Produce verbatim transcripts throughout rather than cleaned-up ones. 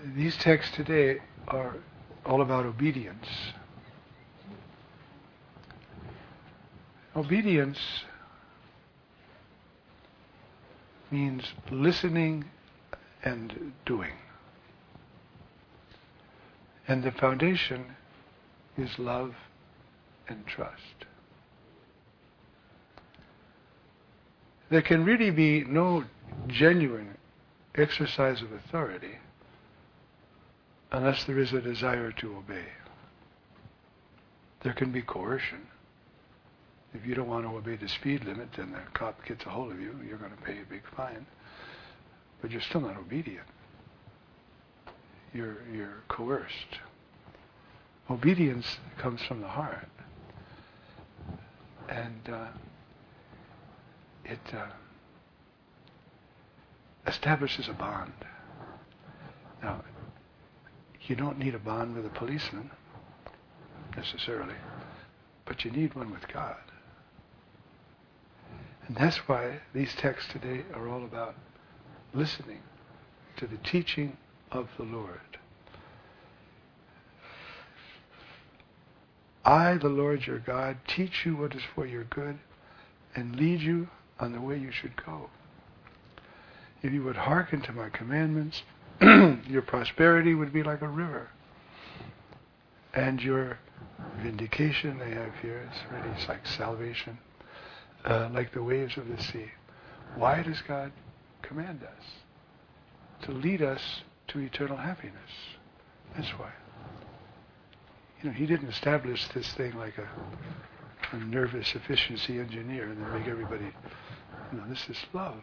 these texts today are all about obedience. Obedience means listening and doing. And the foundation is love and trust. There can really be no genuine exercise of authority unless there is a desire to obey. There can be coercion. If you don't want to obey the speed limit, then the cop gets a hold of you, you're going to pay a big fine. But you're still not obedient. You're, you're coerced. Obedience comes from the heart. And uh, it uh, establishes a bond. Now, you don't need a bond with a policeman, necessarily, but you need one with God. And that's why these texts today are all about listening to the teaching of the Lord. I, the Lord your God, teach you what is for your good and lead you on the way you should go. If you would hearken to my commandments, your prosperity would be like a river. And your vindication, they have here, it's really it's like salvation, uh, like the waves of the sea. Why does God command us? To lead us to eternal happiness. That's why. You know, he didn't establish this thing like a, a nervous efficiency engineer and then make everybody, you know, this is love.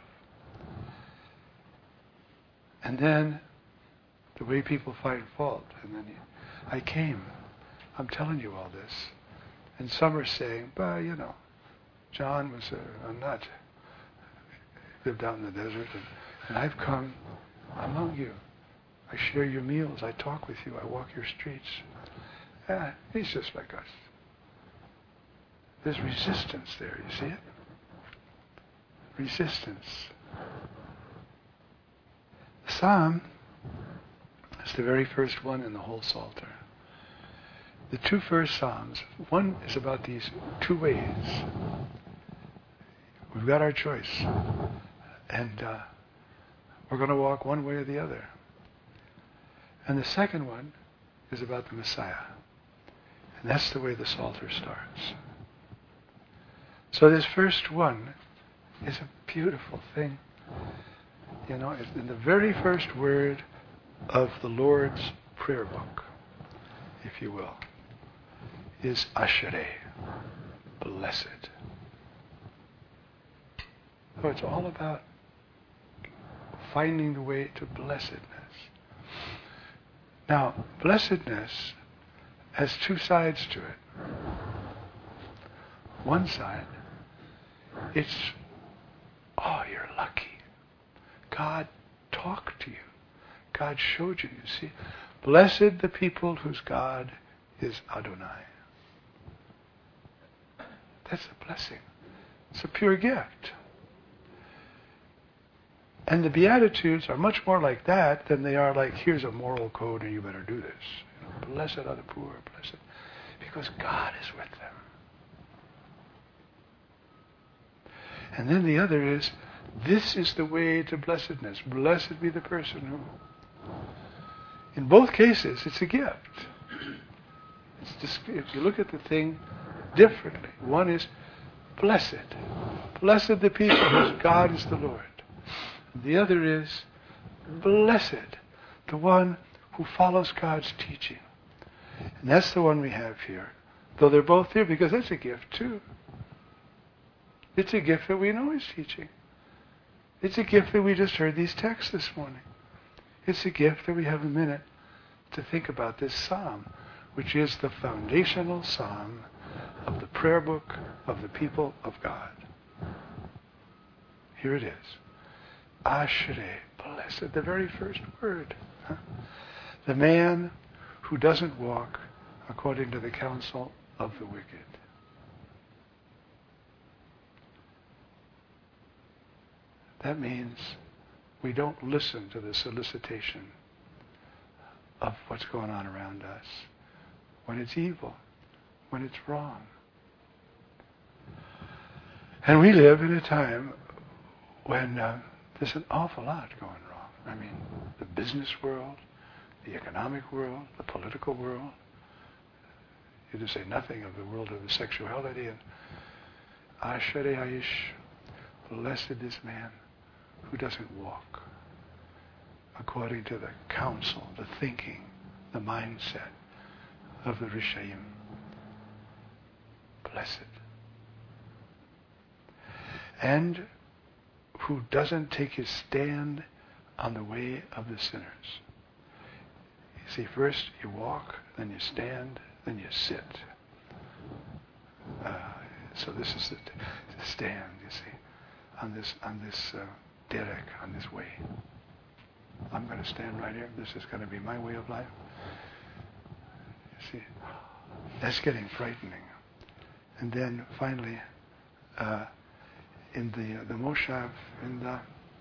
And then the way people find fault. And then he, I came. I'm telling you all this. And some are saying, bah, you know, John was a, a nut. He lived out in the desert. And, and I've come among you. I share your meals. I talk with you. I walk your streets. Ah, he's just like us. There's resistance there. You see it? Resistance. The Psalm is the very first one in the whole Psalter. The two first Psalms, one is about these two ways. We've got our choice. And uh, we're going to walk one way or the other. And the second one is about the Messiah. And that's the way the Psalter starts. So this first one is a beautiful thing. You know, in the very first word of the Lord's prayer book, if you will, is Ashereh, blessed. So it's all about finding the way to blessedness. Now, blessedness has two sides to it. One side, it's, oh, you're lucky. God talked to you. God showed you. You see, blessed the people whose God is Adonai. That's a blessing. It's a pure gift. And the Beatitudes are much more like that than they are like, here's a moral code and you better do this. You know, blessed are the poor, blessed. Because God is with them. And then the other is, this is the way to blessedness. Blessed be the person who... In both cases, it's a gift. It's just, if you look at the thing differently, one is blessed. Blessed the people whose God is the Lord. The other is blessed, the one who follows God's teaching. And that's the one we have here. Though they're both here because that's a gift too. It's a gift that we know He's teaching. It's a gift that we just heard these texts this morning. It's a gift that we have a minute to think about this psalm, which is the foundational psalm of the prayer book of the people of God. Here it is. Ashereh, blessed, the very first word. Huh? The man who doesn't walk according to the counsel of the wicked. That means we don't listen to the solicitation of what's going on around us, when it's evil, when it's wrong. And we live in a time when uh, there's an awful lot going wrong. I mean, the business world, the economic world, the political world. You to say nothing of the world of the sexuality. And Asherei Aish, blessed is man who doesn't walk according to the counsel, the thinking, the mindset of the Rishaim. Blessed. And who doesn't take his stand on the way of the sinners. You see, first you walk, then you stand, then you sit. Uh, so this is the, the stand, you see, on this on this uh, derek, on this way. I'm going to stand right here. This is going to be my way of life. You see, that's getting frightening. And then finally, uh, in the uh, the Moshav, in the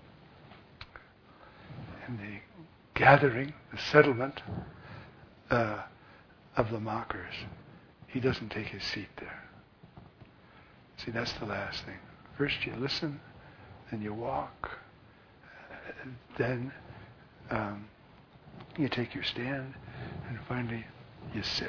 in the gathering, the settlement uh, of the mockers, he doesn't take his seat there. See, that's the last thing. First you listen, then you walk, uh, then um, you take your stand, and finally you sit.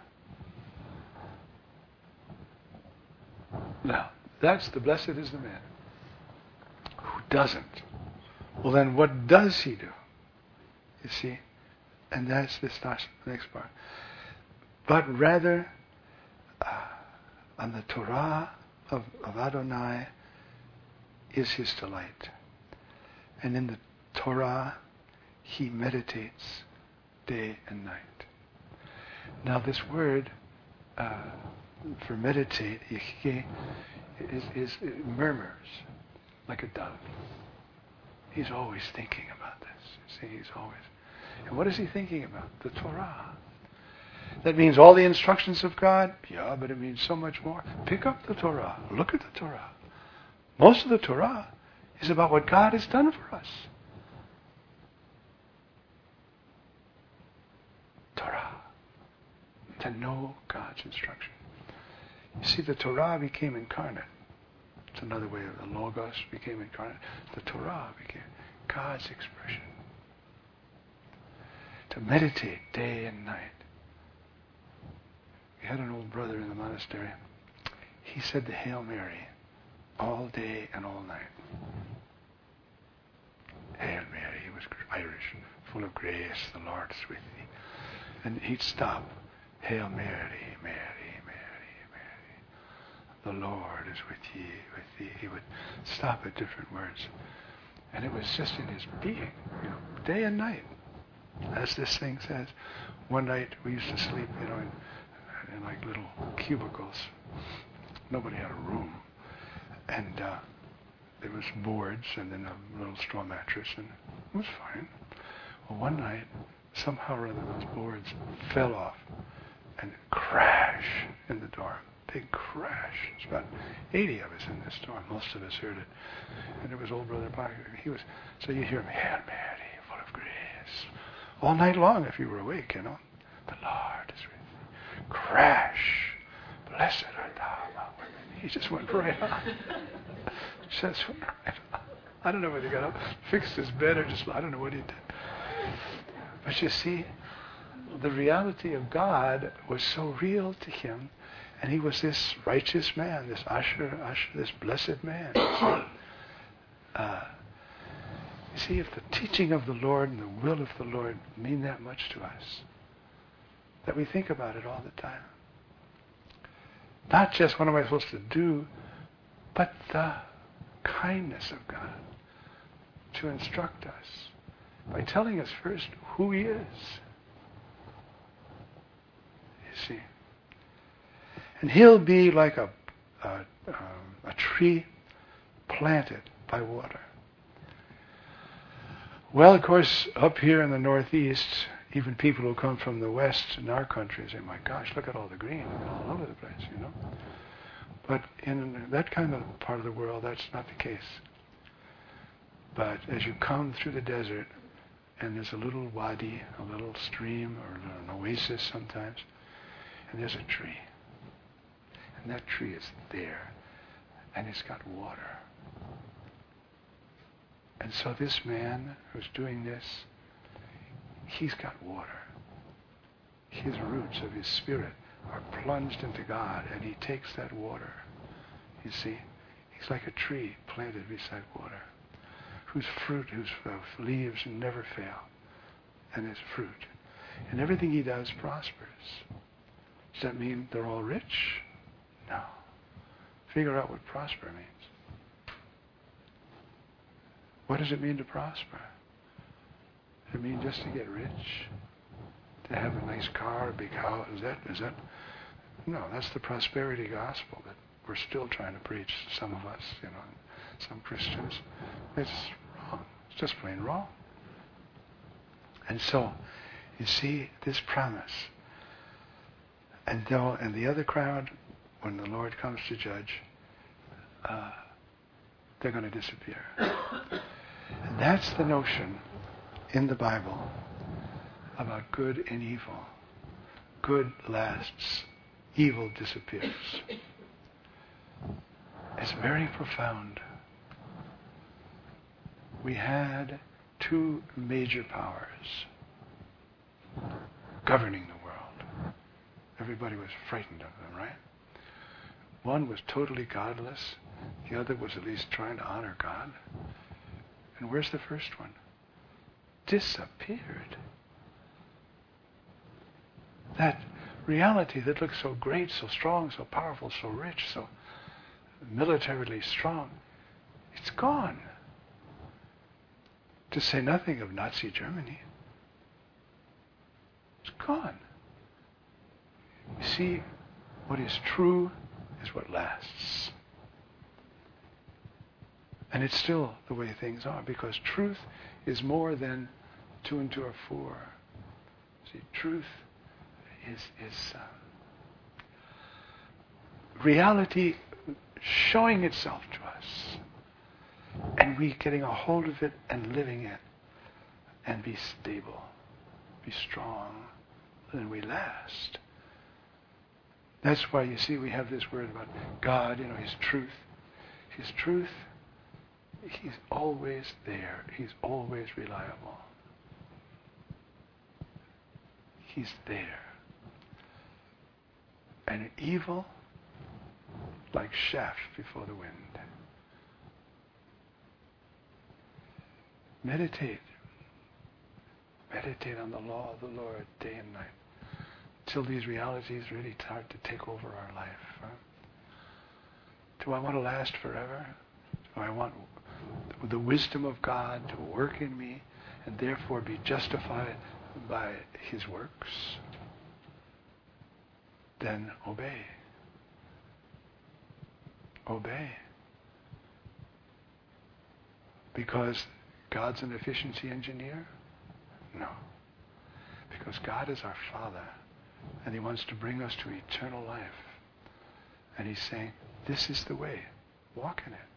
Now, that's the blessed is the man who doesn't. Well, then what does he do? You see? And that's this next part. But rather, uh, on the Torah of, of Adonai is his delight. And in the Torah, he meditates day and night. Now this word, uh, for meditate, is, is it murmurs like a dove. He's always thinking about this. You see, he's always. And what is he thinking about? The Torah. That means all the instructions of God? Yeah, but it means so much more. Pick up the Torah. Look at the Torah. Most of the Torah is about what God has done for us. Torah. To know God's instruction. You see, the Torah became incarnate. It's another way of the Logos became incarnate. The Torah became God's expression. To meditate day and night. We had an old brother in the monastery. He said the Hail Mary all day and all night. Hail Mary, he was Irish, full of grace, the Lord is with thee. And he'd stop. Hail Mary, Mary, Mary, Mary. The Lord is with ye, with thee. He would stop at different words. And it was just in his being, you know, day and night. As this thing says, one night we used to sleep, you know, in, in like little cubicles. Nobody had a room. And uh, there was boards and then a little straw mattress, and it was fine. Well, one night, somehow or other, those boards fell off and crash in the dorm. Big crash. There's about eighty of us in this dorm. Most of us heard it. And it was old Brother Parker. He was, so you hear him, Hail Mary, full of grace. All night long if you were awake, you know. The Lord is with you. Crash. Blessed art thou among women. He just went right on. Just went right on. I don't know whether he got up, fixed his bed, or just, I don't know what he did. But you see, the reality of God was so real to him, and he was this righteous man, this Asher, Asher, this blessed man. Uh, you see, if the teaching of the Lord and the will of the Lord mean that much to us, that we think about it all the time. Not just what am I supposed to do, but the kindness of God to instruct us by telling us first who he is. You see. And he'll be like a, a, um, a tree planted by water. Well, of course, up here in the Northeast, even people who come from the West in our country say, my gosh, look at all the green, look at all over the place, you know. But in that kind of part of the world, that's not the case. But as you come through the desert, and there's a little wadi, a little stream, or an oasis sometimes, and there's a tree. And that tree is there, and it's got water. And so this man who's doing this, he's got water. His roots of his spirit are plunged into God, and he takes that water. You see, he's like a tree planted beside water, whose fruit, whose uh, leaves never fail, and his fruit. And everything he does prospers. Does that mean they're all rich? No. Figure out what prosper means. What does it mean to prosper? Does it mean just to get rich? To have a nice car, a big house? Is that, is that? No, that's the prosperity gospel that we're still trying to preach, some of us, you know, some Christians. It's wrong. It's just plain wrong. And so, you see this promise. And though, and the other crowd, when the Lord comes to judge, uh, they're going to disappear. And that's the notion in the Bible about good and evil. Good lasts, evil disappears. It's very profound. We had two major powers governing the world. Everybody was frightened of them, right? One was totally godless. The other was at least trying to honor God. And where's the first one? Disappeared. That reality that looks so great, so strong, so powerful, so rich, so militarily strong, it's gone. To say nothing of Nazi Germany. It's gone. You see, what is true is what lasts. And it's still the way things are, because truth is more than two and two are four. See, truth is, is uh, reality showing itself to us, and we getting a hold of it and living it, and be stable, be strong, then we last. That's why you see we have this word about God, you know, His truth. His truth, He's always there. He's always reliable. He's there. And evil, like chaff before the wind. Meditate. Meditate on the law of the Lord day and night, till these realities really start to take over our life. Huh? Do I want to last forever? Do I want the wisdom of God to work in me and therefore be justified by His works? Then obey. Obey. Because God's an efficiency engineer? No. Because God is our Father, and He wants to bring us to eternal life. And He's saying, this is the way. Walk in it.